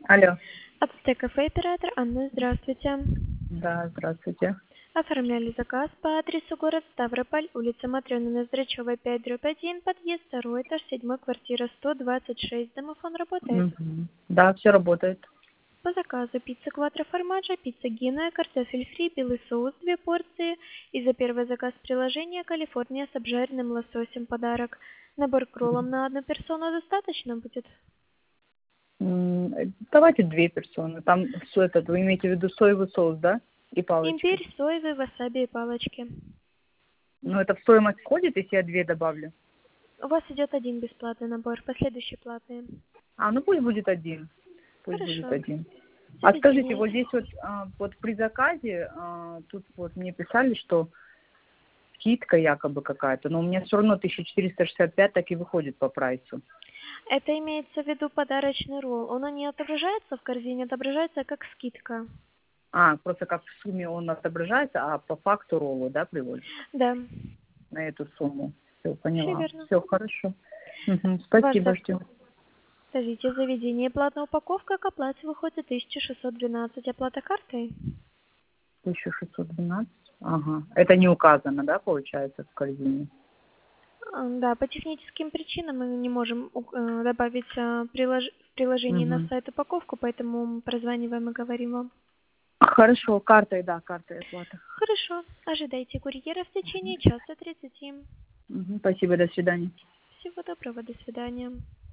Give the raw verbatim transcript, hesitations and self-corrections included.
Алло. Ацтек кафе оператор Анна, здравствуйте. Да, здравствуйте. Оформляли заказ по адресу город Ставрополь, улица Матрёны Ноздрачёвой, пять дробь один, подъезд второй этаж, седьмой, квартира сто двадцать шесть. Домофон работает. Мгм. Да, все работает. По заказу пицца кватро формаджа, пицца гиная, картофель фри, белый соус, две порции. И за первый заказ приложения Калифорния с обжаренным лососем подарок. Набор к роллам на одну персону достаточно будет? М, э, Давайте две персоны. Там что этот, вы имеете в виду соевый соус, да? И палочки. Имбирь, соевый, васаби и палочки. Ну, это в стоимость входит, если я две добавлю? У вас идет один бесплатный набор, последующие платные. А, ну пусть будет один. Пусть будет Хорошо. один. А скажите, Заведение. вот здесь вот, а, вот при заказе, а, тут вот мне писали, что скидка якобы какая-то, но у меня все равно тысяча четыреста шестьдесят пять так и выходит по прайсу. Это имеется в виду подарочный ролл. Он не отображается в корзине, отображается как скидка. А, просто как в сумме он отображается, а по факту роллу, да, приводит Да, на эту сумму. Все, все поняла. верно. Все хорошо. Мгм. Ваш Спасибо, заказ. ждем. Скажите, заведение платная упаковка к оплате выходит тысяча шестьсот двенадцать. Оплата картой? тысяча шестьсот двенадцать. Ага. Это не указано, да, получается, в корзине? А, Да, по техническим причинам мы не можем у- э, добавить э, прилож- в приложении на Угу. сайт упаковку, поэтому мы прозваниваем и говорим вам. Хорошо, картой, да, картой оплата. Хорошо, ожидайте курьера в течение часа тридцати. Мгм. Спасибо, до свидания. Всего доброго, до свидания.